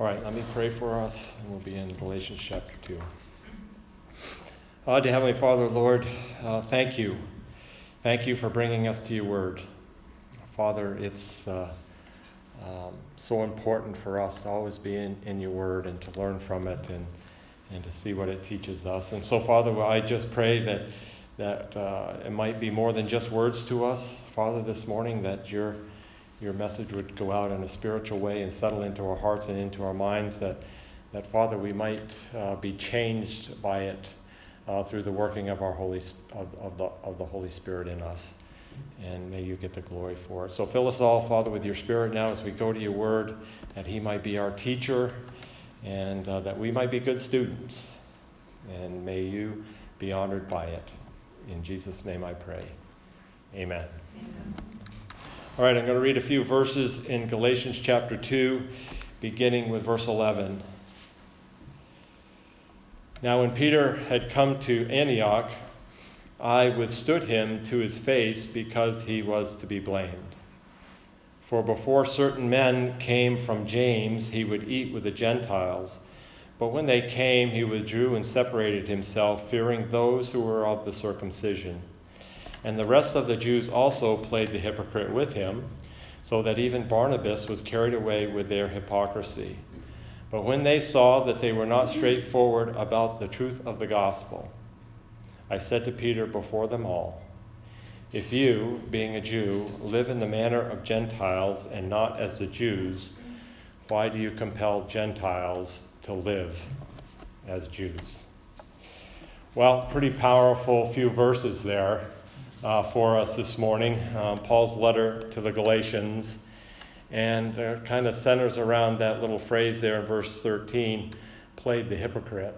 All right, let me pray for us, and we'll be in Galatians chapter 2. Dear Heavenly Father, Lord, thank you. Thank you for bringing us to your word. Father, it's so important for us to always be in your word and to learn from it and to see what it teaches us. And so, Father, I just pray that it might be more than just words to us, Father, this morning, that your message would go out in a spiritual way and settle into our hearts and into our minds, that Father, we might be changed by it through the working of the Holy Spirit in us. And may you get the glory for it. So fill us all, Father, with your Spirit now as we go to your word, that he might be our teacher and that we might be good students. And may you be honored by it. In Jesus' name I pray. Amen. Amen. All right, I'm going to read a few verses in Galatians chapter 2, beginning with verse 11. Now when Peter had come to Antioch, I withstood him to his face because he was to be blamed. For before certain men came from James, he would eat with the Gentiles. But when they came, he withdrew and separated himself, fearing those who were of the circumcision. And the rest of the Jews also played the hypocrite with him, so that even Barnabas was carried away with their hypocrisy. But when they saw that they were not straightforward about the truth of the gospel, I said to Peter before them all, if you, being a Jew, live in the manner of Gentiles and not as the Jews, why do you compel Gentiles to live as Jews? Well, pretty powerful few verses there for us this morning. Paul's letter to the Galatians, and kind of centers around that little phrase there in verse 13, played the hypocrite.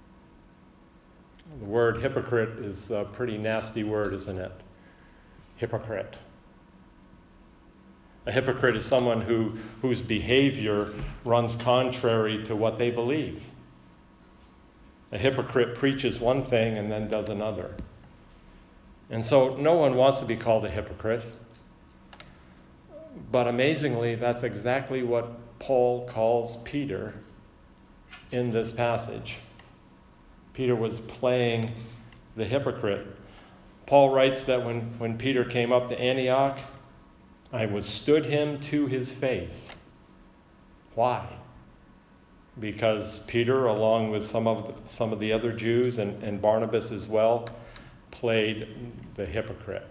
The word hypocrite is a pretty nasty word, isn't it? Hypocrite. A hypocrite is someone whose behavior runs contrary to what they believe. A hypocrite preaches one thing and then does another. And so no one wants to be called a hypocrite. But amazingly, that's exactly what Paul calls Peter in this passage. Peter was playing the hypocrite. Paul writes that when Peter came up to Antioch, I withstood him to his face. Why? Because Peter, along with some of the other Jews and Barnabas as well, played the hypocrite.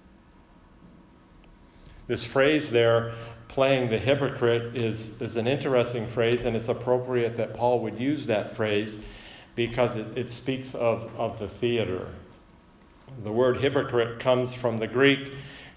This phrase there, playing the hypocrite, is an interesting phrase, and it's appropriate that Paul would use that phrase because it speaks of the theater. The word hypocrite comes from a Greek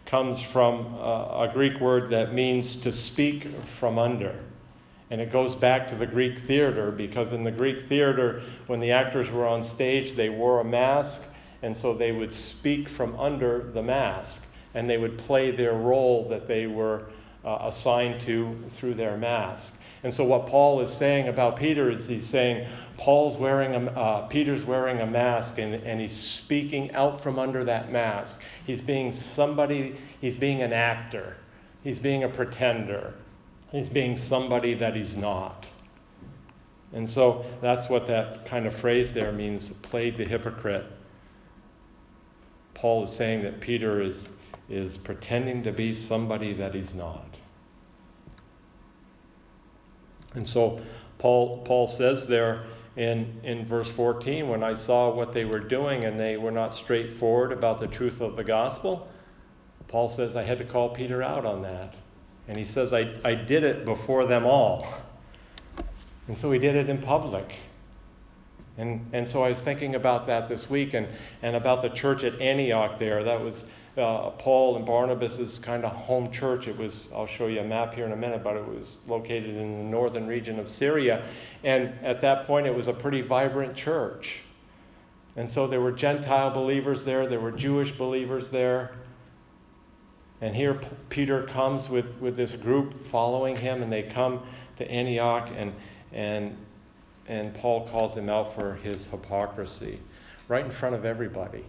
word that means to speak from under. And it goes back to the Greek theater, because in the Greek theater, when the actors were on stage, they wore a mask, and so they would speak from under the mask, and they would play their role that they were assigned to through their mask. And so what Paul is saying about Peter is he's saying Peter's wearing a mask, and he's speaking out from under that mask. He's being an actor. He's being a pretender. He's being somebody that he's not. And so that's what that kind of phrase there means, played the hypocrite. Paul is saying that Peter is pretending to be somebody that he's not. And so Paul says there in verse 14, when I saw what they were doing and they were not straightforward about the truth of the gospel, Paul says I had to call Peter out on that. And he says I did it before them all. And so he did it in public. And so I was thinking about that this week and about the church at Antioch there. That was Paul and Barnabas' kind of home church. I'll show you a map here in a minute, but it was located in the northern region of Syria. And at that point, it was a pretty vibrant church. And so there were Gentile believers there. There were Jewish believers there. And here Peter comes with this group following him, and they come to Antioch, and Paul calls him out for his hypocrisy right in front of everybody.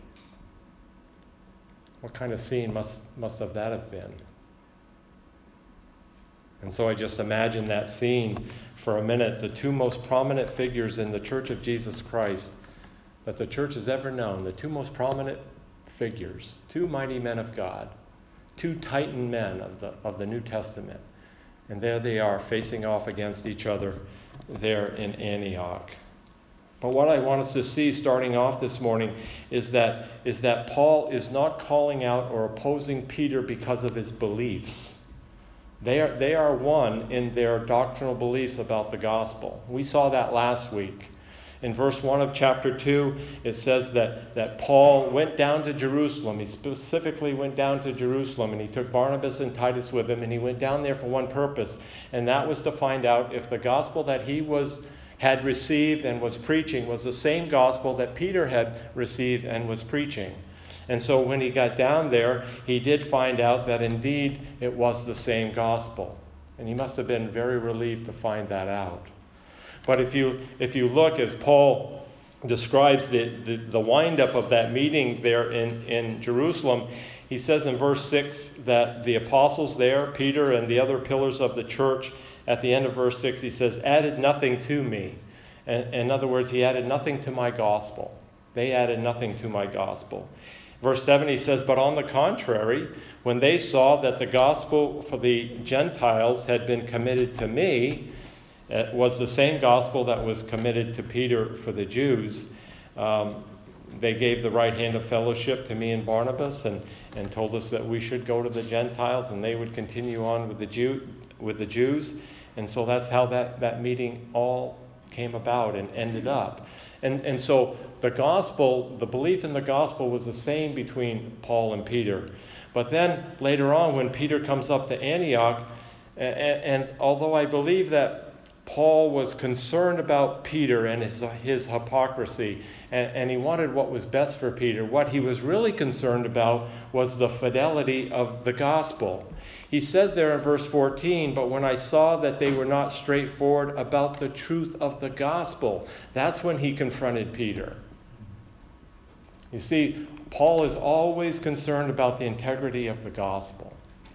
What kind of scene must that have been? And so I just imagine that scene for a minute, the two most prominent figures in the Church of Jesus Christ that the church has ever known, the two most prominent figures, two mighty men of God, two titan men of the New Testament. And there they are facing off against each other there in Antioch. But what I want us to see starting off this morning is that Paul is not calling out or opposing Peter because of his beliefs. They are one in their doctrinal beliefs about the gospel. We saw that last week. In verse 1 of chapter 2, it says that Paul went down to Jerusalem. He specifically went down to Jerusalem, and he took Barnabas and Titus with him, and he went down there for one purpose, and that was to find out if the gospel that he had received and was preaching was the same gospel that Peter had received and was preaching. And so when he got down there, he did find out that indeed it was the same gospel. And he must have been very relieved to find that out. But if you look as Paul describes the wind-up of that meeting there in Jerusalem, he says in verse 6 that the apostles there, Peter and the other pillars of the church, at the end of verse 6, he says, added nothing to me. And in other words, he added nothing to my gospel. They added nothing to my gospel. Verse 7, he says, but on the contrary, when they saw that the gospel for the Gentiles had been committed to me, it was the same gospel that was committed to Peter for the Jews. They gave the right hand of fellowship to me and Barnabas and told us that we should go to the Gentiles and they would continue on with the Jews. And so that's how that meeting all came about and ended up. And so the gospel, the belief in the gospel was the same between Paul and Peter. But then later on when Peter comes up to Antioch, and although I believe that Paul was concerned about Peter and his hypocrisy, and he wanted what was best for Peter. What he was really concerned about was the fidelity of the gospel. He says there in verse 14, but when I saw that they were not straightforward about the truth of the gospel, that's when he confronted Peter. You see, Paul is always concerned about the integrity of the gospel.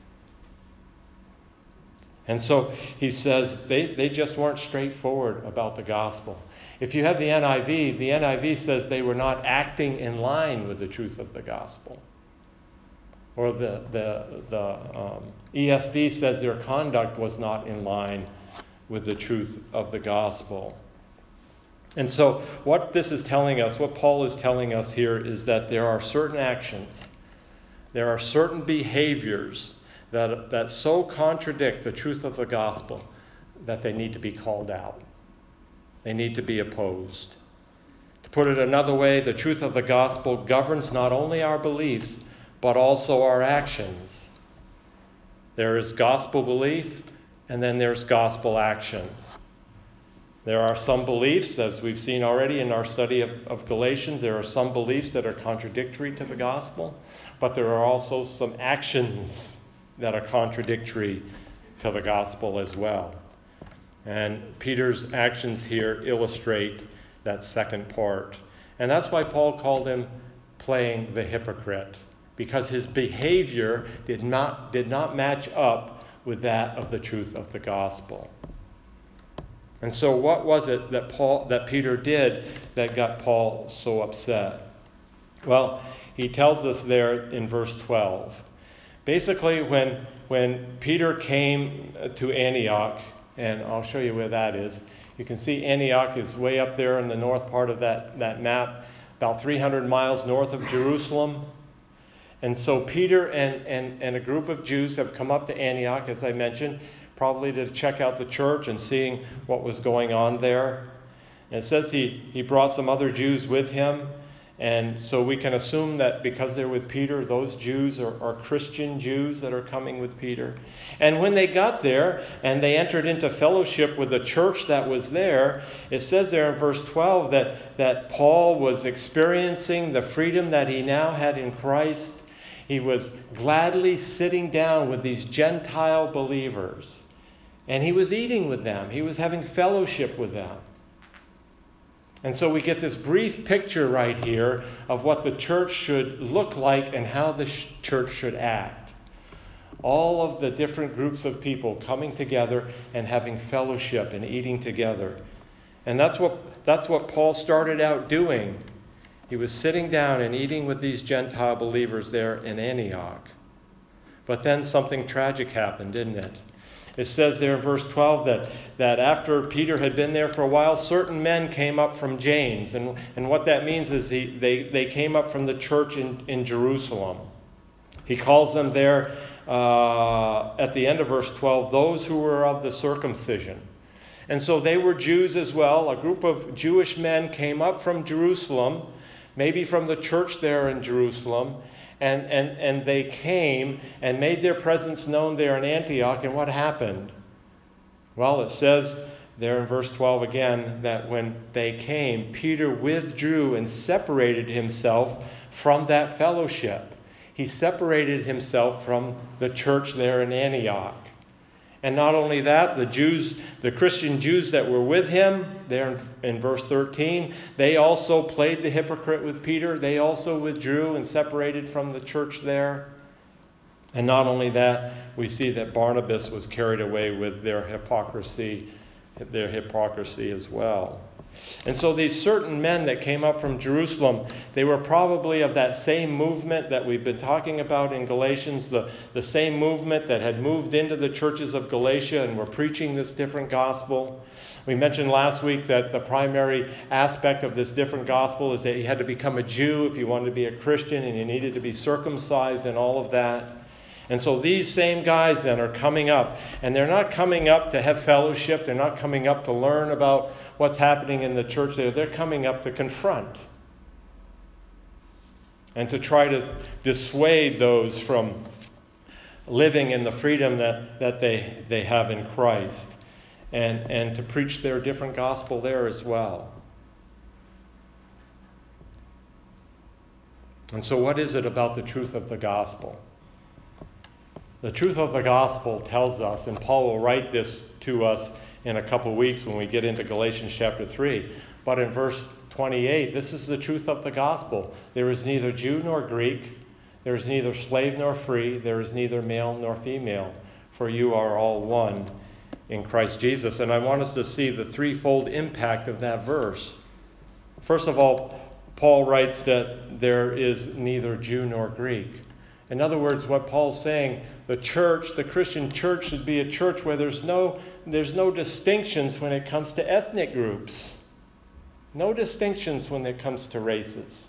And so he says they just weren't straightforward about the gospel. If you have the NIV says they were not acting in line with the truth of the gospel. Or the ESV says their conduct was not in line with the truth of the gospel. And so what this is telling us, what Paul is telling us here, is that there are certain actions, there are certain behaviors that so contradict the truth of the gospel that they need to be called out. They need to be opposed. To put it another way, the truth of the gospel governs not only our beliefs, but also our actions. There is gospel belief, and then there's gospel action. There are some beliefs, as we've seen already in our study of Galatians, there are some beliefs that are contradictory to the gospel, but there are also some actions that are contradictory to the gospel as well. And Peter's actions here illustrate that second part. And that's why Paul called him playing the hypocrite, because his behavior did not match up with that of the truth of the gospel. And so what was it that Peter did that got Paul so upset? Well, he tells us there in verse 12. Basically, when Peter came to Antioch, and I'll show you where that is. You can see Antioch is way up there in the north part of that map, about 300 miles north of Jerusalem. And so Peter and a group of Jews have come up to Antioch, as I mentioned, probably to check out the church and seeing what was going on there. And it says he brought some other Jews with him. And so we can assume that because they're with Peter, those Jews are Christian Jews that are coming with Peter. And when they got there and they entered into fellowship with the church that was there, it says there in verse 12 that Paul was experiencing the freedom that he now had in Christ. He was gladly sitting down with these Gentile believers. And he was eating with them. He was having fellowship with them. And so we get this brief picture right here of what the church should look like and how the church should act. All of the different groups of people coming together and having fellowship and eating together. And that's what Paul started out doing. He was sitting down and eating with these Gentile believers there in Antioch. But then something tragic happened, didn't it? It says there in verse 12 that after Peter had been there for a while, certain men came up from James. And what that means is they came up from the church in Jerusalem. He calls them there at the end of verse 12, those who were of the circumcision. And so they were Jews as well. A group of Jewish men came up from Jerusalem, maybe from the church there in Jerusalem, and they came and made their presence known there in Antioch. And what happened? Well, it says there in verse 12 again that when they came, Peter withdrew and separated himself from that fellowship. He separated himself from the church there in Antioch. And not only that, the Christian Jews that were with him, there in verse 13, they also played the hypocrite with Peter. They also withdrew and separated from the church there. And not only that, we see that Barnabas was carried away with their hypocrisy as well. And so these certain men that came up from Jerusalem, they were probably of that same movement that we've been talking about in Galatians, the same movement that had moved into the churches of Galatia and were preaching this different gospel. We mentioned last week that the primary aspect of this different gospel is that you had to become a Jew if you wanted to be a Christian, and you needed to be circumcised and all of that. And so these same guys then are coming up, and they're not coming up to have fellowship. They're not coming up to learn about what's happening in the church there. They're coming up to confront and to try to dissuade those from living in the freedom that they have in Christ, and to preach their different gospel there as well. And so what is it about the truth of the gospel? The truth of the gospel tells us, and Paul will write this to us in a couple of weeks when we get into Galatians chapter 3, but in verse 28, this is the truth of the gospel. There is neither Jew nor Greek, there is neither slave nor free, there is neither male nor female, for you are all one in Christ Jesus. And I want us to see the threefold impact of that verse. First of all, Paul writes that there is neither Jew nor Greek. In other words, what Paul's saying, the church, the Christian church, should be a church where there's no distinctions when it comes to ethnic groups. No distinctions when it comes to races.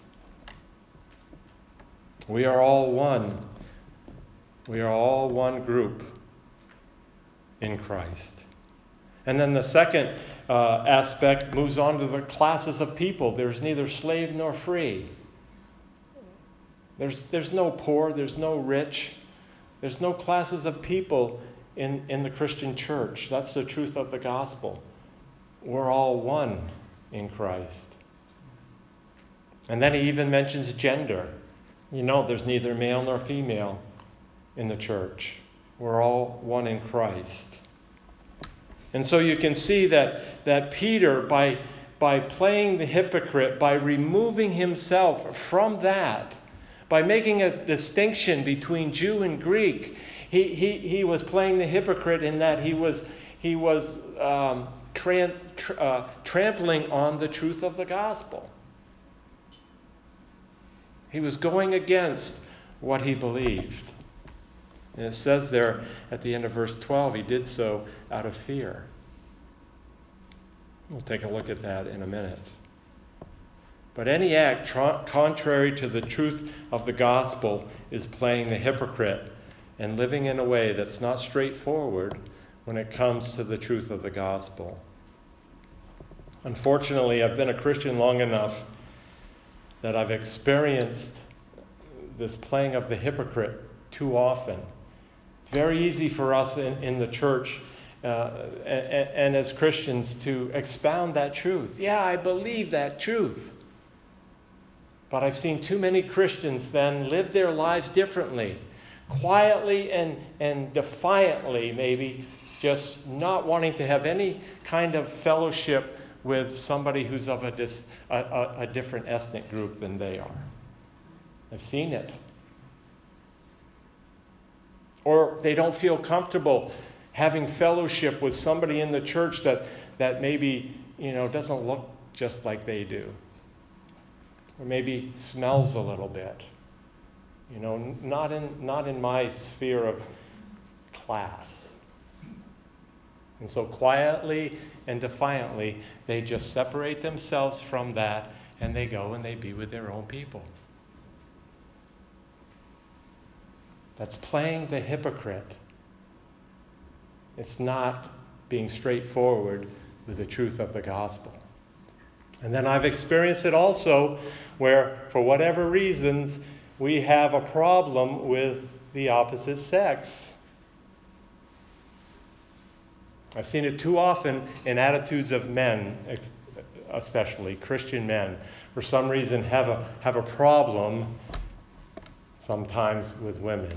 We are all one. We are all one group in Christ. And then the second aspect moves on to the classes of people. There's neither slave nor free. There's no poor, there's no rich, there's no classes of people in the Christian church. That's the truth of the gospel. We're all one in Christ. And then he even mentions gender. There's neither male nor female in the church. We're all one in Christ. And so you can see that Peter, by playing the hypocrite, by removing himself from that, by making a distinction between Jew and Greek, he was playing the hypocrite in that he was trampling on the truth of the gospel. He was going against what he believed. And it says there at the end of verse 12, he did so out of fear. We'll take a look at that in a minute. But any act contrary to the truth of the gospel is playing the hypocrite and living in a way that's not straightforward when it comes to the truth of the gospel. Unfortunately, I've been a Christian long enough that I've experienced this playing of the hypocrite too often. It's very easy for us in the church and as Christians to expound that truth. Yeah, I believe that truth. But I've seen too many Christians then live their lives differently, quietly and defiantly, maybe, just not wanting to have any kind of fellowship with somebody who's of a different ethnic group than they are. I've seen it. Or they don't feel comfortable having fellowship with somebody in the church that maybe, doesn't look just like they do. Or maybe smells a little bit. Not in my sphere of class. And so quietly and defiantly, they just separate themselves from that, and they go and they be with their own people. That's playing the hypocrite. It's not being straightforward with the truth of the gospel. And then I've experienced it also where, for whatever reasons, we have a problem with the opposite sex. I've seen it too often in attitudes of men, especially Christian men, for some reason have a problem sometimes with women.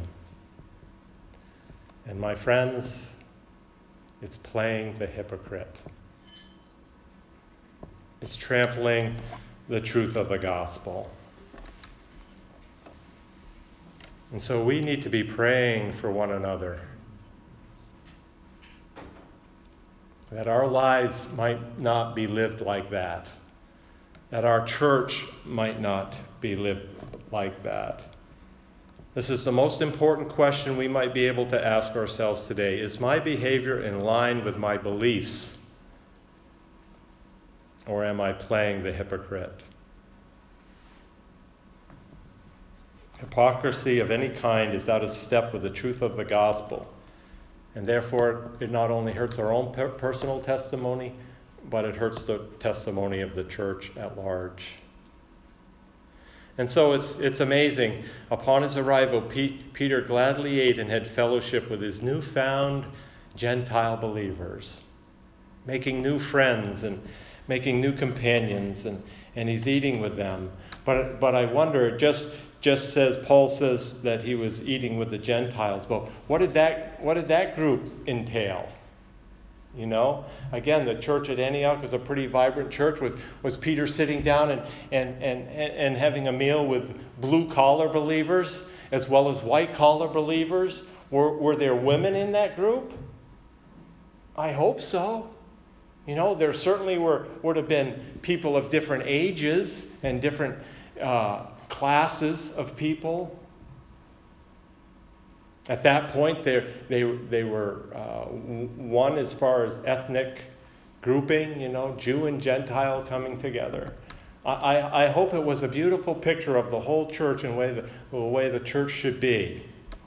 And my friends, it's playing the hypocrite. It's trampling the truth of the gospel. And so we need to be praying for one another, that our lives might not be lived like that our church might not be lived like that. This is the most important question we might be able to ask ourselves today. Is my behavior in line with my beliefs? Or am I playing the hypocrite? Hypocrisy of any kind is out of step with the truth of the gospel. And therefore, it not only hurts our own personal testimony, but it hurts the testimony of the church at large. And so it's amazing. Upon his arrival, Peter gladly ate and had fellowship with his newfound Gentile believers, making new friends and making new companions, and he's eating with them. But I wonder, just says, Paul says that he was eating with the Gentiles. But what did that group entail? Again, the church at Antioch was a pretty vibrant church. Was Peter sitting down and having a meal with blue-collar believers as well as white-collar believers? Were there women in that group? I hope so. There certainly would have been people of different ages and different classes of people. At that point, they were one as far as ethnic grouping, Jew and Gentile coming together. I hope it was a beautiful picture of the whole church and the way the church should be.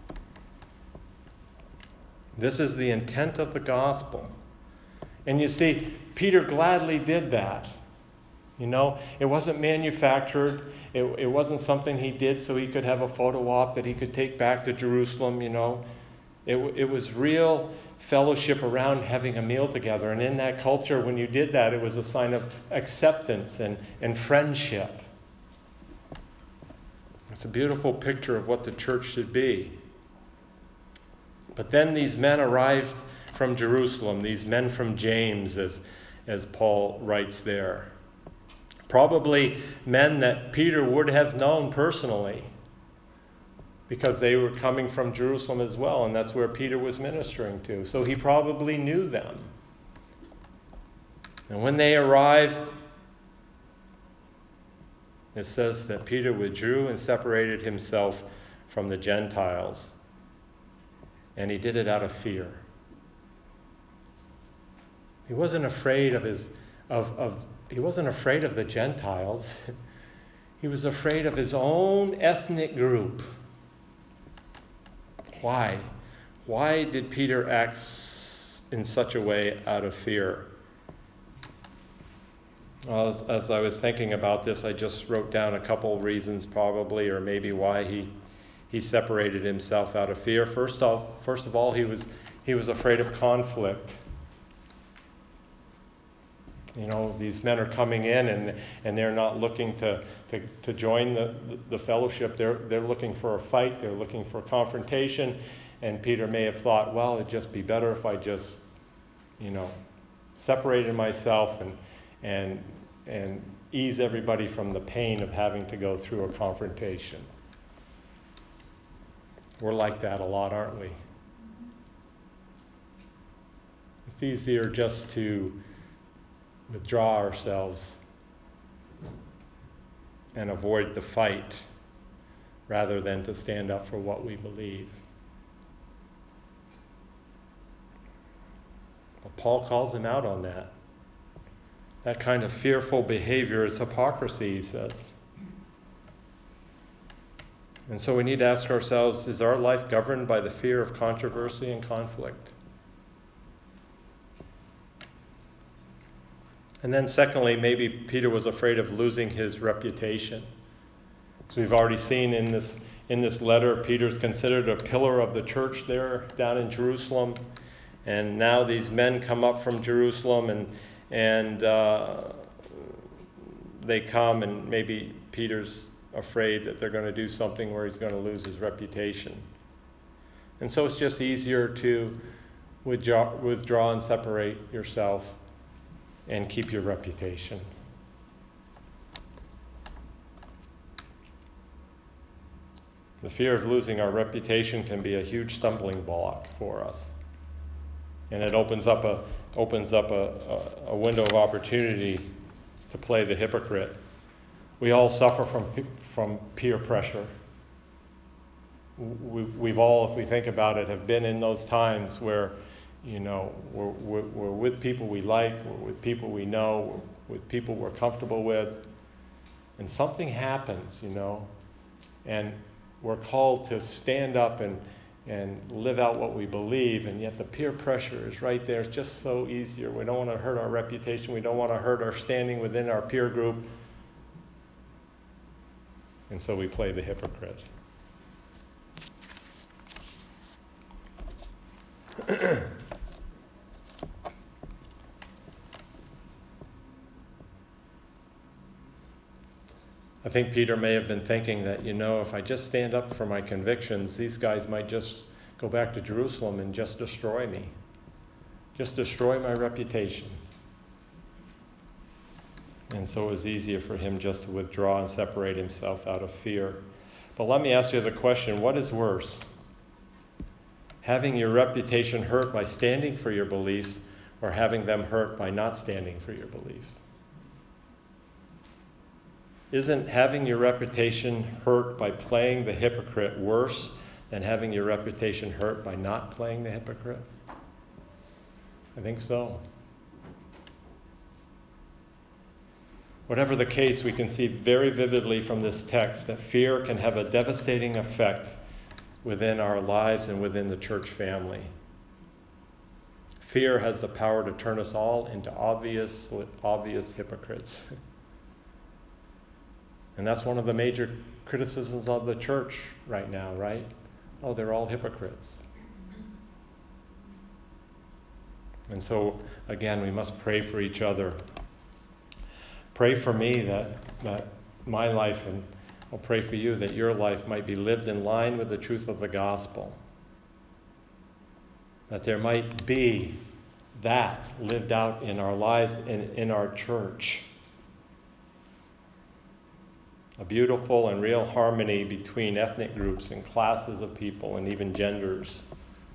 This is the intent of the gospel. And you see, Peter gladly did that. It wasn't manufactured. It wasn't something he did so he could have a photo op that he could take back to Jerusalem, It was real fellowship around having a meal together. And in that culture, when you did that, it was a sign of acceptance and friendship. It's a beautiful picture of what the church should be. But then these men arrived from Jerusalem, these men from James, as Paul writes there. Probably men that Peter would have known personally, because they were coming from Jerusalem as well, and that's where Peter was ministering to. So he probably knew them. And when they arrived, it says that Peter withdrew and separated himself from the Gentiles. And he did it out of fear. He wasn't afraid he wasn't afraid of the Gentiles. He was afraid of his own ethnic group. Why? Why did Peter act in such a way out of fear? Well, as I was thinking about this, I just wrote down a couple reasons probably, or maybe why he separated himself out of fear. First of all, he was afraid of conflict. These men are coming in and they're not looking to join the fellowship. They're looking for a fight. They're looking for confrontation. And Peter may have thought, well, it'd just be better if I just, separated myself and ease everybody from the pain of having to go through a confrontation. We're like that a lot, aren't we? It's easier just to withdraw ourselves and avoid the fight rather than to stand up for what we believe. But Paul calls him out on that. That kind of fearful behavior is hypocrisy, he says. And so we need to ask ourselves, is our life governed by the fear of controversy and conflict? And then secondly, maybe Peter was afraid of losing his reputation. So we've already seen in this letter, Peter's considered a pillar of the church there down in Jerusalem. And now these men come up from Jerusalem and they come, and maybe Peter's afraid that they're going to do something where he's going to lose his reputation. And so it's just easier to withdraw and separate yourself and keep your reputation. The fear of losing our reputation can be a huge stumbling block for us. And it opens up a window of opportunity to play the hypocrite. We all suffer from peer pressure. We've all, if we think about it, have been in those times where, we're with people we like, we're with people we know, we're with people we're comfortable with, and something happens, and we're called to stand up and live out what we believe, and yet the peer pressure is right there. It's just so easier. We don't want to hurt our reputation. We don't want to hurt our standing within our peer group. And so we play the hypocrite. I think Peter may have been thinking that, if I just stand up for my convictions, these guys might just go back to Jerusalem and just destroy me. Just destroy my reputation. And so it was easier for him just to withdraw and separate himself out of fear. But let me ask you the question, what is worse? Having your reputation hurt by standing for your beliefs, or having them hurt by not standing for your beliefs? Isn't having your reputation hurt by playing the hypocrite worse than having your reputation hurt by not playing the hypocrite? I think so. Whatever the case, we can see very vividly from this text that fear can have a devastating effect within our lives and within the church family. Fear has the power to turn us all into obvious hypocrites. And that's one of the major criticisms of the church right now, right? Oh, they're all hypocrites. And so, again, we must pray for each other. Pray for me that my life, and I'll pray for you that your life might be lived in line with the truth of the gospel. That there might be that lived out in our lives and in our church. A beautiful and real harmony between ethnic groups and classes of people and even genders.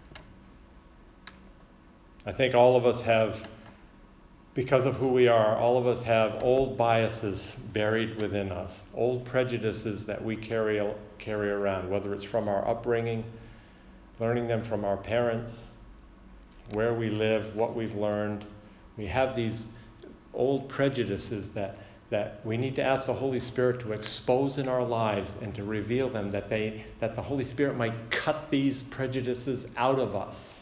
I think all of us have, because of who we are, all of us have old biases buried within us, old prejudices that we carry around, whether it's from our upbringing, learning them from our parents, where we live, what we've learned. We have these old prejudices that we need to ask the Holy Spirit to expose in our lives and to reveal them, that the Holy Spirit might cut these prejudices out of us.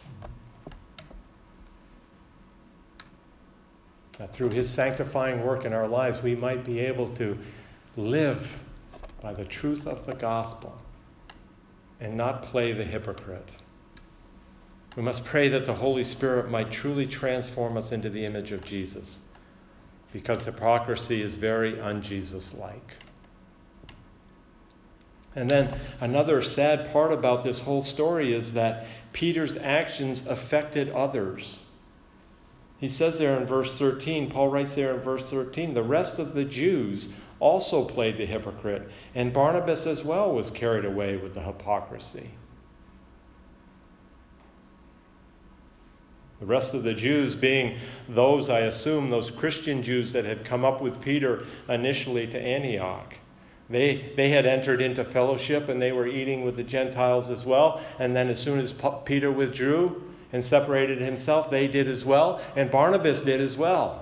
That through His sanctifying work in our lives, we might be able to live by the truth of the gospel and not play the hypocrite. We must pray that the Holy Spirit might truly transform us into the image of Jesus, because hypocrisy is very un-Jesus-like. And then another sad part about this whole story is that Peter's actions affected others. He says there in verse 13, Paul writes there in verse 13, the rest of the Jews also played the hypocrite, and Barnabas as well was carried away with the hypocrisy. The rest of the Jews being those, I assume, those Christian Jews that had come up with Peter initially to Antioch. They had entered into fellowship and they were eating with the Gentiles as well. And then as soon as Peter withdrew and separated himself, they did as well. And Barnabas did as well.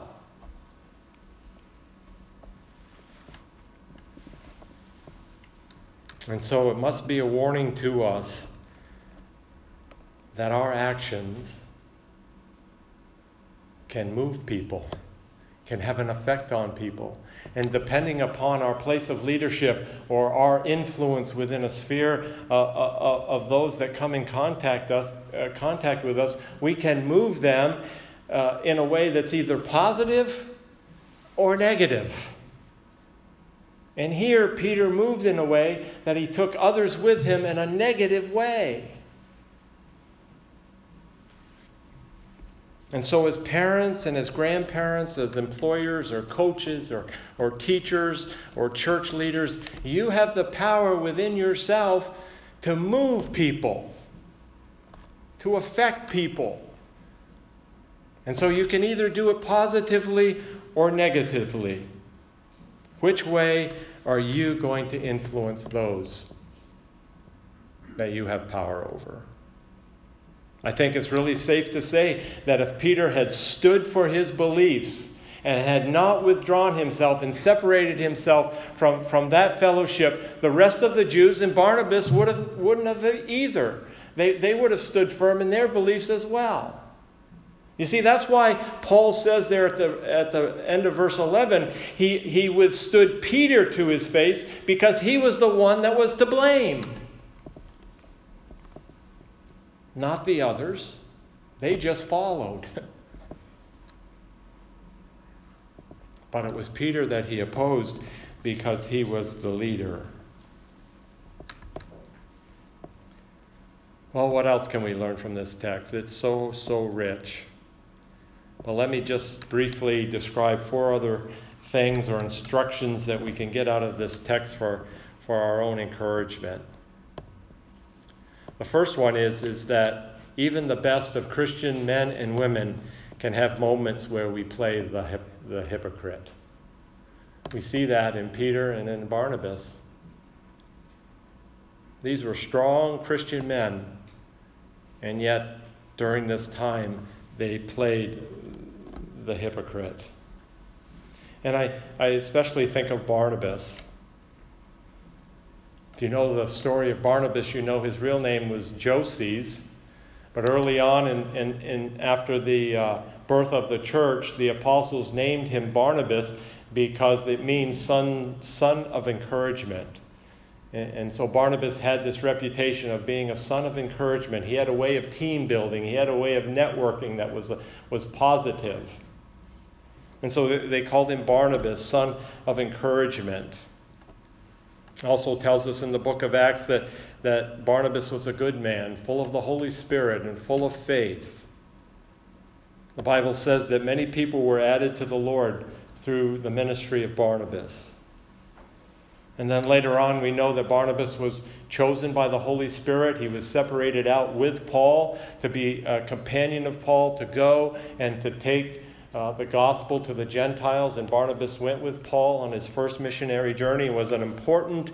And so it must be a warning to us that our actions can move people, can have an effect on people. And depending upon our place of leadership or our influence within a sphere of those that come in contact with us, we can move them in a way that's either positive or negative. And here Peter moved in a way that he took others with him in a negative way. And so as parents and as grandparents, as employers or coaches or teachers or church leaders, you have the power within yourself to move people, to affect people. And so you can either do it positively or negatively. Which way are you going to influence those that you have power over? I think it's really safe to say that if Peter had stood for his beliefs and had not withdrawn himself and separated himself from that fellowship, the rest of the Jews and Barnabas wouldn't have either. They would have stood firm in their beliefs as well. You see, that's why Paul says there at the end of verse 11, he withstood Peter to his face because he was the one that was to blame. Not the others. They just followed. But it was Peter that he opposed because he was the leader. Well, what else can we learn from this text? It's so rich. Well, let me just briefly describe 4 other things or instructions that we can get out of this text for our own encouragement. The first one is that even the best of Christian men and women can have moments where we play the hypocrite. We see that in Peter and in Barnabas. These were strong Christian men, and yet during this time they played the hypocrite. And I especially think of Barnabas. If you know the story of Barnabas, you know his real name was Joses. But early on, and after the birth of the church, the apostles named him Barnabas because it means son of encouragement. And so Barnabas had this reputation of being a son of encouragement. He had a way of team building. He had a way of networking that was positive. And so they called him Barnabas, son of encouragement. It also tells us in the book of Acts that Barnabas was a good man, full of the Holy Spirit and full of faith. The Bible says that many people were added to the Lord through the ministry of Barnabas. And then later on we know that Barnabas was chosen by the Holy Spirit. He was separated out with Paul to be a companion of Paul, to go and to take the gospel to the Gentiles. And Barnabas went with Paul on his first missionary journey. He was an important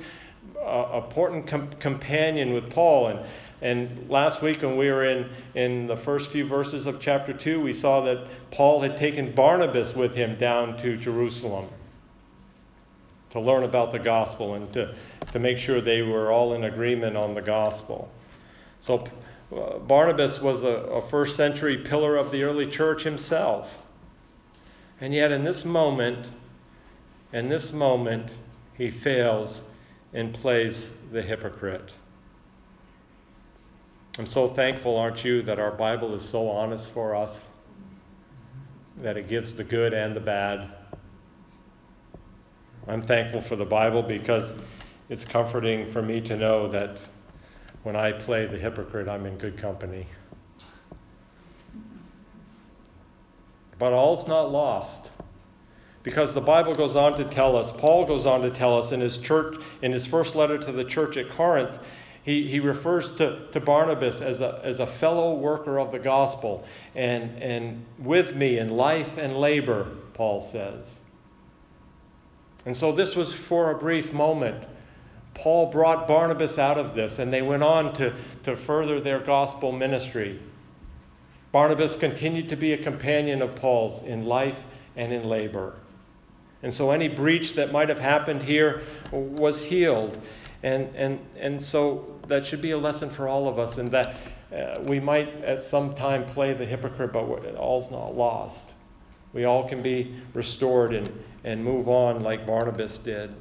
companion with Paul. And last week when we were in the first few verses of chapter 2, we saw that Paul had taken Barnabas with him down to Jerusalem to learn about the gospel and to make sure they were all in agreement on the gospel. So Barnabas was a first century pillar of the early church himself. And yet in this moment, he fails and plays the hypocrite. I'm so thankful, aren't you, that our Bible is so honest for us, that it gives the good and the bad. I'm thankful for the Bible because it's comforting for me to know that when I play the hypocrite, I'm in good company. But all's not lost, because the Bible goes on to tell us, Paul goes on to tell us in his first letter to the church at Corinth, He refers to Barnabas as a fellow worker of the gospel and with me in life and labor, Paul says. And so this was for a brief moment. Paul brought Barnabas out of this, and they went on to further their gospel ministry. Barnabas continued to be a companion of Paul's in life and in labor. And so any breach that might have happened here was healed. And so that should be a lesson for all of us, in that we might at some time play the hypocrite, but all's not lost. We all can be restored and move on like Barnabas did.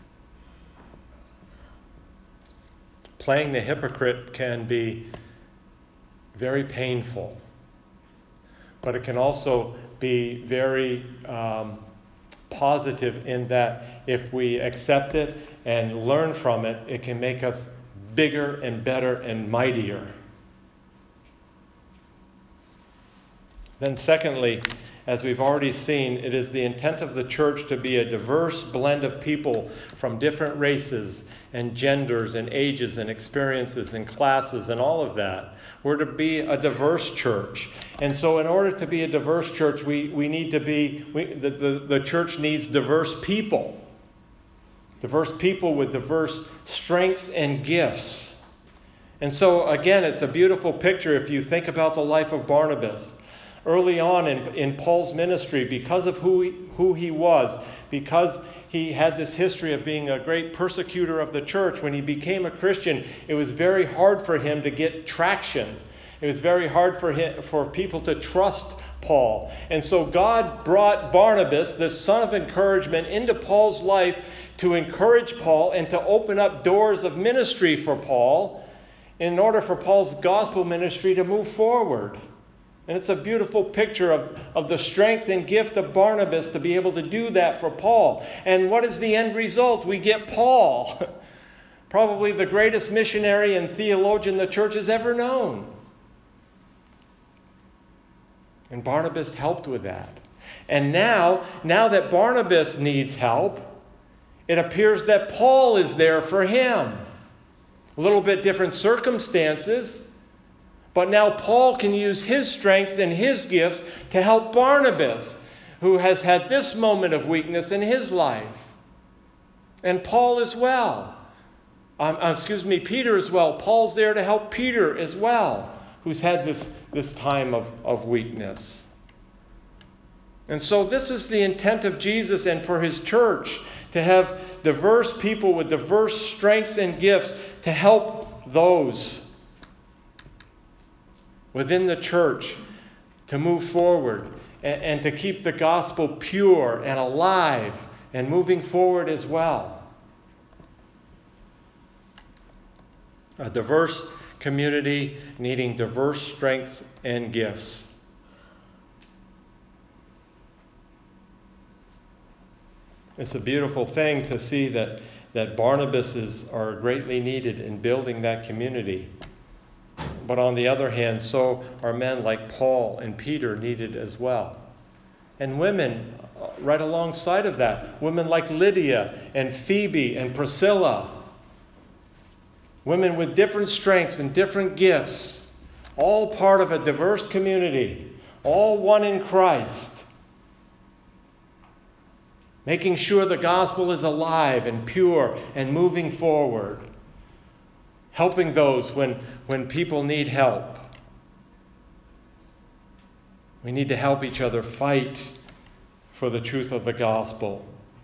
Playing the hypocrite can be very painful, but it can also be very positive, in that if we accept it and learn from it, it can make us bigger and better and mightier. Then secondly, as we've already seen, it is the intent of the church to be a diverse blend of people from different races and genders and ages and experiences and classes and all of that. We're to be a diverse church. And so in order to be a diverse church, the church needs diverse people. Diverse people with diverse strengths and gifts. And so again, it's a beautiful picture if you think about the life of Barnabas. Early on in Paul's ministry, because of who he was, because he had this history of being a great persecutor of the church, when he became a Christian, it was very hard for him to get traction. It was very hard for people to trust Paul. And so God brought Barnabas, the son of encouragement, into Paul's life to encourage Paul and to open up doors of ministry for Paul in order for Paul's gospel ministry to move forward. And it's a beautiful picture of the strength and gift of Barnabas to be able to do that for Paul. And what is the end result? We get Paul, probably the greatest missionary and theologian the church has ever known. And Barnabas helped with that. And now that Barnabas needs help, it appears that Paul is there for him. A little bit different circumstances. But now Paul can use his strengths and his gifts to help Barnabas, who has had this moment of weakness in his life. And Paul as well. Peter as well. Paul's there to help Peter as well, who's had this time of weakness. And so this is the intent of Jesus and for his church, to have diverse people with diverse strengths and gifts to help those within the church to move forward and to keep the gospel pure and alive and moving forward as well. A diverse community needing diverse strengths and gifts. It's a beautiful thing to see that Barnabases are greatly needed in building that community. But on the other hand, so are men like Paul and Peter needed as well. And women right alongside of that. Women like Lydia and Phoebe and Priscilla. Women with different strengths and different gifts. All part of a diverse community. All one in Christ. Making sure the gospel is alive and pure and moving forward. Helping those when people need help. We need to help each other fight for the truth of the gospel.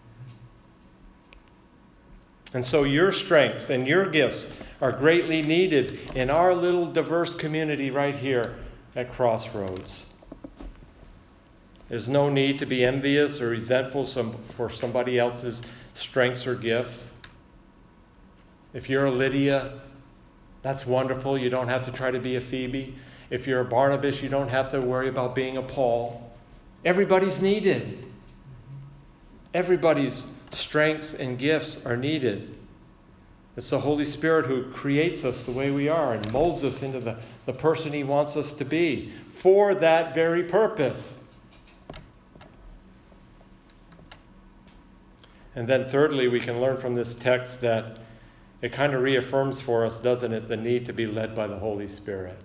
And so your strengths and your gifts are greatly needed in our little diverse community right here at Crossroads. There's no need to be envious or resentful for somebody else's strengths or gifts. If you're a Lydia, that's wonderful. You don't have to try to be a Phoebe. If you're a Barnabas, you don't have to worry about being a Paul. Everybody's needed. Everybody's strengths and gifts are needed. It's the Holy Spirit who creates us the way we are and molds us into the person He wants us to be for that very purpose. And then thirdly, we can learn from this text that it kind of reaffirms for us, doesn't it, the need to be led by the Holy Spirit.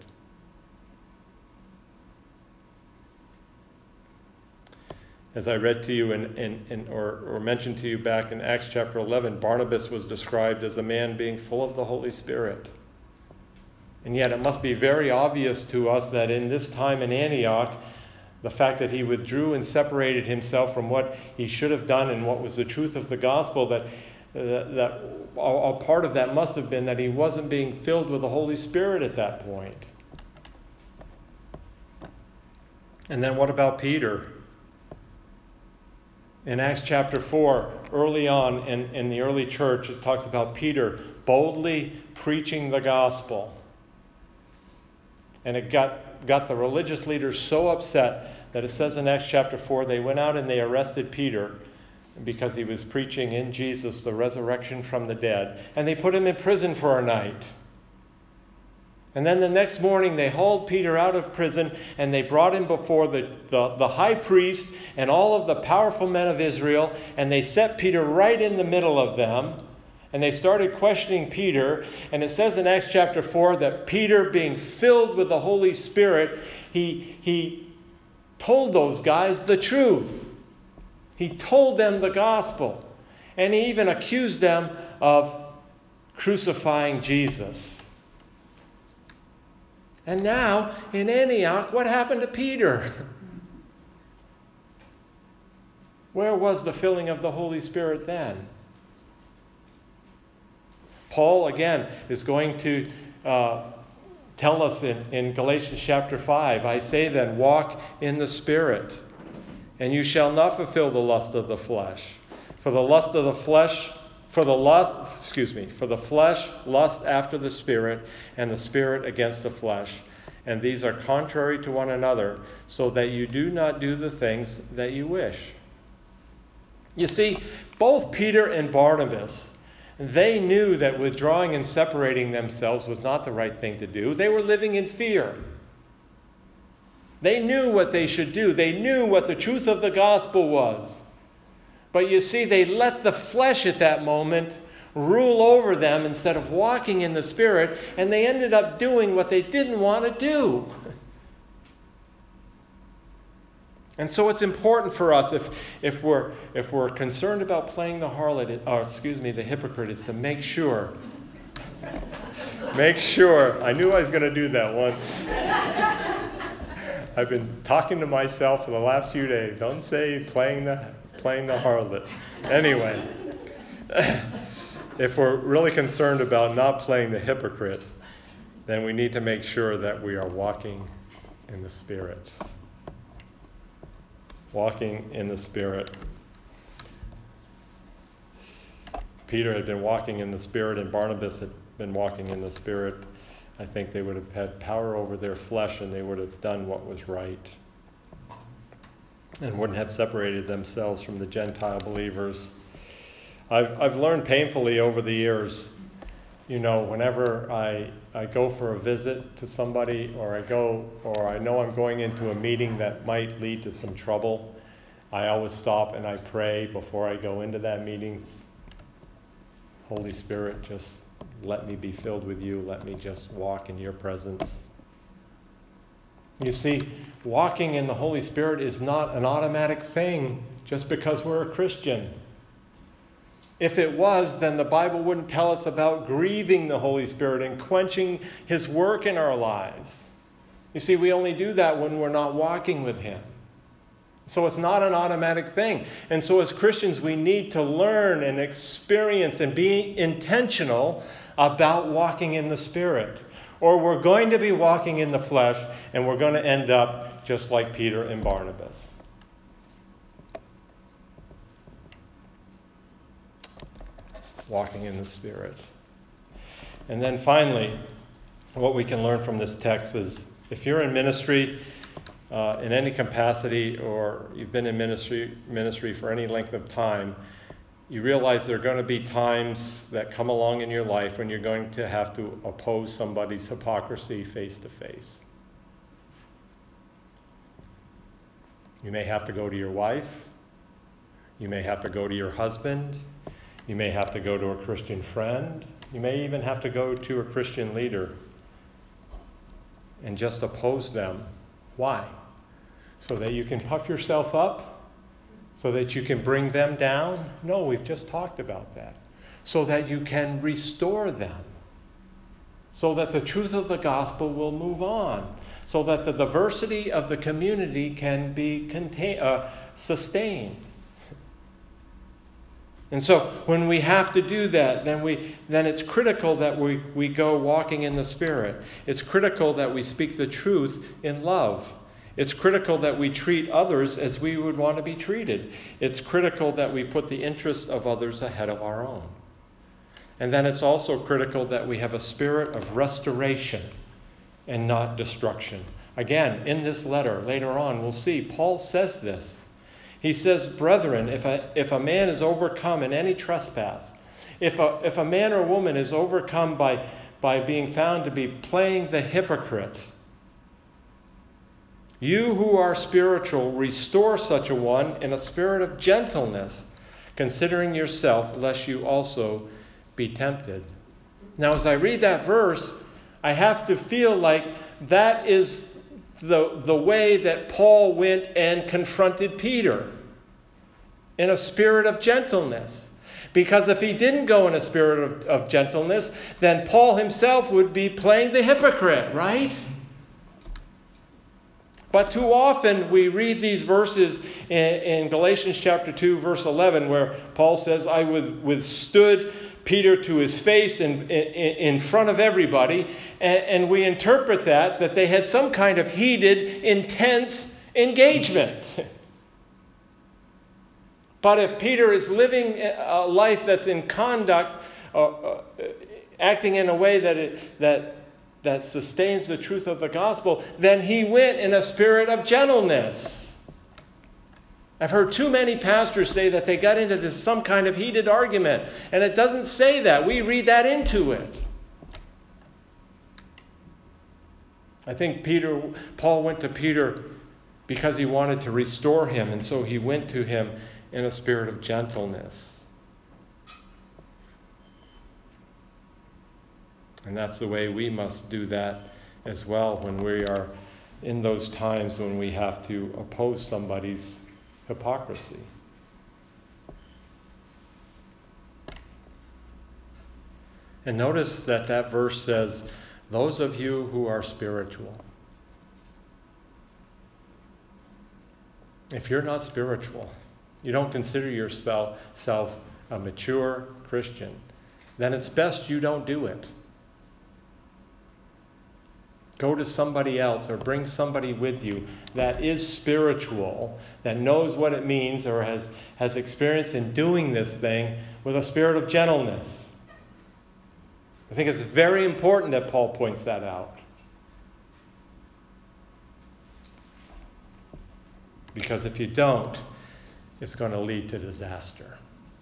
As I read to you or mentioned to you back in Acts chapter 11, Barnabas was described as a man being full of the Holy Spirit. And yet it must be very obvious to us that in this time in Antioch, the fact that he withdrew and separated himself from what he should have done and what was the truth of the gospel, that a part of that must have been that he wasn't being filled with the Holy Spirit at that point. And then what about Peter? In Acts chapter 4, early on in the early church, it talks about Peter boldly preaching the gospel. And it got the religious leaders so upset that it says in Acts chapter 4, they went out and they arrested Peter because he was preaching in Jesus the resurrection from the dead. And they put him in prison for a night. And then the next morning they hauled Peter out of prison and they brought him before the high priest and all of the powerful men of Israel. And they set Peter right in the middle of them. And they started questioning Peter. And it says in Acts chapter 4 that Peter, being filled with the Holy Spirit, he told those guys the truth. He told them the gospel. And he even accused them of crucifying Jesus. And now, in Antioch, what happened to Peter? Where was the filling of the Holy Spirit then? Paul, again, is going to tell us in Galatians chapter 5, I say then, walk in the Spirit, and you shall not fulfill the lust of the flesh. For the flesh lust after the Spirit, and the Spirit against the flesh. And these are contrary to one another, so that you do not do the things that you wish. You see, both Peter and Barnabas, they knew that withdrawing and separating themselves was not the right thing to do. They were living in fear. They knew what they should do. They knew what the truth of the gospel was. But you see, they let the flesh at that moment rule over them instead of walking in the Spirit, and they ended up doing what they didn't want to do. And so it's important for us, if we're concerned about playing the harlot, the hypocrite, is to make sure. I knew I was going to do that once. I've been talking to myself for the last few days. Don't say playing the harlot. Anyway, if we're really concerned about not playing the hypocrite, then we need to make sure that we are walking in the Spirit. Walking in the Spirit. Peter had been walking in the Spirit and Barnabas had been walking in the Spirit. I think they would have had power over their flesh and they would have done what was right and wouldn't have separated themselves from the Gentile believers. I've learned painfully over the years, whenever I go for a visit to somebody or I know I'm going into a meeting that might lead to some trouble, I always stop and I pray before I go into that meeting. Holy Spirit, just let me be filled with you. Let me just walk in your presence. You see, walking in the Holy Spirit is not an automatic thing just because we're a Christian. If it was, then the Bible wouldn't tell us about grieving the Holy Spirit and quenching His work in our lives. You see, we only do that when we're not walking with Him. So it's not an automatic thing. And so as Christians, we need to learn and experience and be intentional about walking in the Spirit. Or we're going to be walking in the flesh and we're going to end up just like Peter and Barnabas. Walking in the Spirit. And then finally, what we can learn from this text is if you're in ministry in any capacity or you've been in ministry for any length of time, you realize there are going to be times that come along in your life when you're going to have to oppose somebody's hypocrisy face to face. You may have to go to your wife. You may have to go to your husband. You may have to go to a Christian friend. You may even have to go to a Christian leader and just oppose them. Why? So that you can puff yourself up? So that you can bring them down? No, we've just talked about that. So that you can restore them. So that the truth of the gospel will move on. So that the diversity of the community can be sustained. And so when we have to do that, then it's critical that we go walking in the Spirit. It's critical that we speak the truth in love. It's critical that we treat others as we would want to be treated. It's critical that we put the interests of others ahead of our own. And then it's also critical that we have a spirit of restoration and not destruction. Again, in this letter, later on, we'll see, Paul says this. He says, brethren, if a man is overcome in any trespass, if a man or woman is overcome by being found to be playing the hypocrite, you who are spiritual, restore such a one in a spirit of gentleness, considering yourself, lest you also be tempted. Now, as I read that verse, I have to feel like that is the way that Paul went and confronted Peter, in a spirit of gentleness. Because if he didn't go in a spirit of gentleness, then Paul himself would be playing the hypocrite, right? But too often we read these verses in Galatians chapter 2, verse 11, where Paul says, I withstood Peter to his face in front of everybody, and we interpret that they had some kind of heated, intense engagement. But if Peter is living a life that's in conduct, acting in a way that sustains the truth of the gospel, then he went in a spirit of gentleness. I've heard too many pastors say that they got into some kind of heated argument, and it doesn't say that. We read that into it. I think Paul went to Peter because he wanted to restore him, and so he went to him in a spirit of gentleness. And that's the way we must do that as well when we are in those times when we have to oppose somebody's hypocrisy. And notice that verse says, those of you who are spiritual. If you're not spiritual, you don't consider yourself a mature Christian, then it's best you don't do it. Go to somebody else or bring somebody with you that is spiritual, that knows what it means or has experience in doing this thing with a spirit of gentleness. I think it's very important that Paul points that out. Because if you don't, it's going to lead to disaster.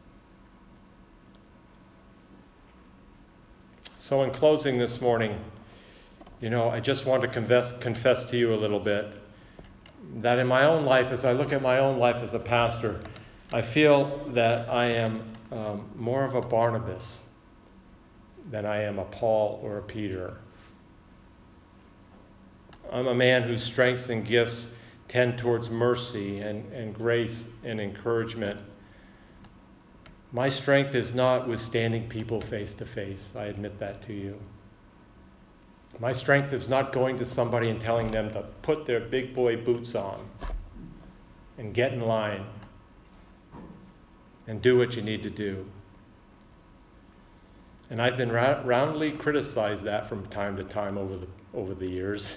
So in closing this morning, I just want to confess to you a little bit that in my own life, as I look at my own life as a pastor, I feel that I am more of a Barnabas than I am a Paul or a Peter. I'm a man whose strengths and gifts tend towards mercy and grace and encouragement. My strength is not withstanding people face to face. I admit that to you. My strength is not going to somebody and telling them to put their big boy boots on and get in line and do what you need to do. And I've been roundly criticized that from time to time over the years.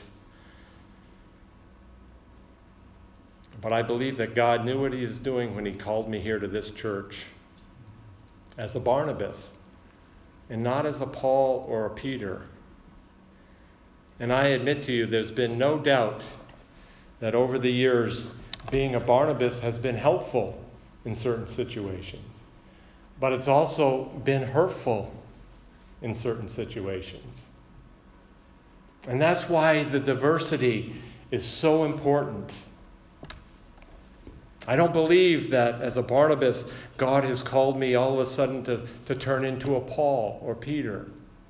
But I believe that God knew what he was doing when he called me here to this church as a Barnabas and not as a Paul or a Peter. And I admit to you, there's been no doubt that over the years, being a Barnabas has been helpful in certain situations. But it's also been hurtful in certain situations. And that's why the diversity is so important. I don't believe that as a Barnabas, God has called me all of a sudden to turn into a Paul or Peter.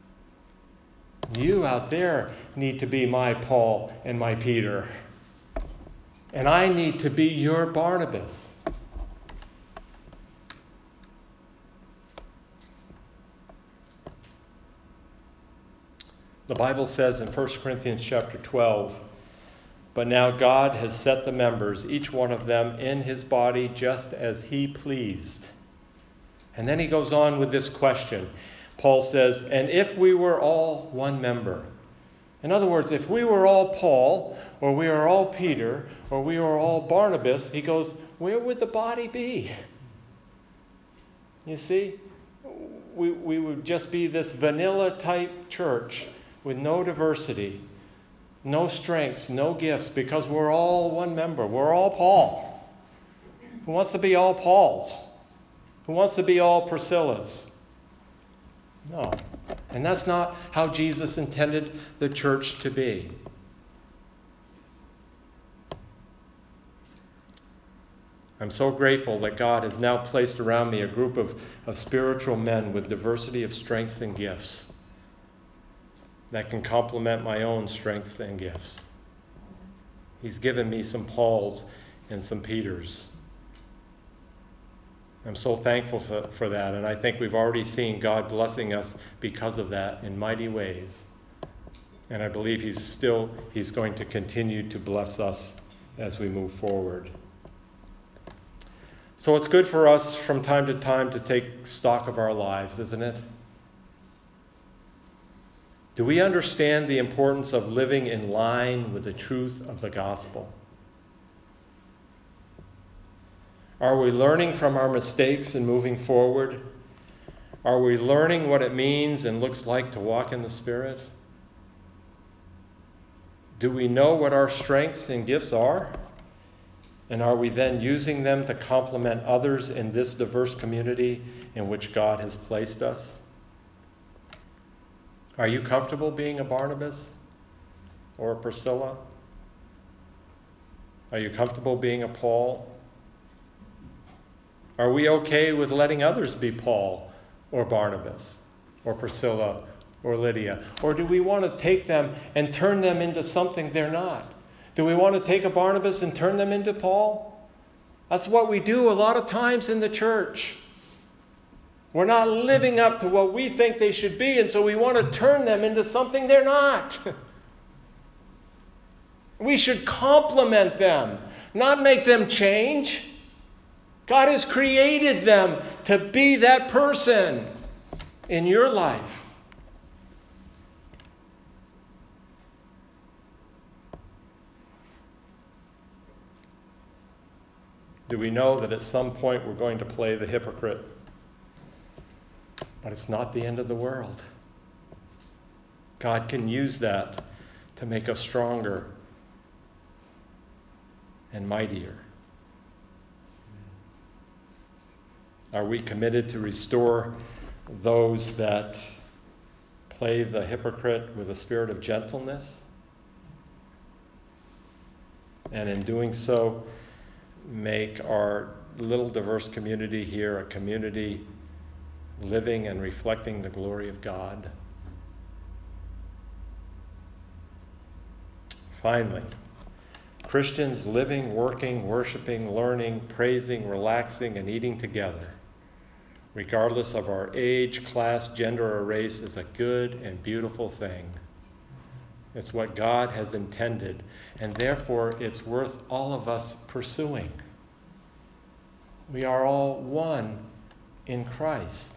You out there need to be my Paul and my Peter. And I need to be your Barnabas. The Bible says in 1 Corinthians chapter 12, "But now God has set the members, each one of them, in his body just as he pleased." And then he goes on with this question. Paul says, "And if we were all one member," in other words, if we were all Paul, or we were all Peter, or we were all Barnabas, he goes, where would the body be? You see, we would just be this vanilla type church with no diversity, no strengths, no gifts, because we're all one member. We're all Paul. Who wants to be all Pauls? Who wants to be all Priscillas? No. And that's not how Jesus intended the church to be. I'm so grateful that God has now placed around me a group of spiritual men with diversity of strengths and gifts that can complement my own strengths and gifts. He's given me some Pauls and some Peters. I'm so thankful for that, and I think we've already seen God blessing us because of that in mighty ways. And I believe He's going to continue to bless us as we move forward. So it's good for us from time to time to take stock of our lives, isn't it? Do we understand the importance of living in line with the truth of the gospel? Are we learning from our mistakes and moving forward? Are we learning what it means and looks like to walk in the Spirit? Do we know what our strengths and gifts are? And are we then using them to complement others in this diverse community in which God has placed us? Are you comfortable being a Barnabas or a Priscilla? Are you comfortable being a Paul? Are we okay with letting others be Paul or Barnabas or Priscilla or Lydia? Or do we want to take them and turn them into something they're not? Do we want to take a Barnabas and turn them into Paul? That's what we do a lot of times in the church. We're not living up to what we think they should be, and so we want to turn them into something they're not. We should complement them, not make them change. God has created them to be that person in your life. Do we know that at some point we're going to play the hypocrite? But it's not the end of the world. God can use that to make us stronger and mightier. Are we committed to restore those that play the hypocrite with a spirit of gentleness? And in doing so, make our little diverse community here a community living and reflecting the glory of God? Finally, Christians living, working, worshiping, learning, praising, relaxing, and eating together, regardless of our age, class, gender, or race, is a good and beautiful thing. It's what God has intended, and therefore it's worth all of us pursuing. We are all one in Christ.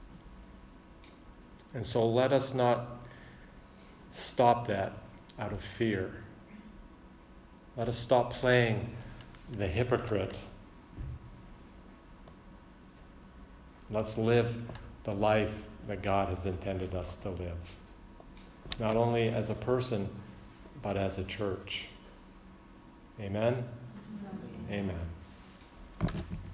And so let us not stop that out of fear. Let us stop playing the hypocrite. Let's live the life that God has intended us to live. Not only as a person, but as a church. Amen? Amen.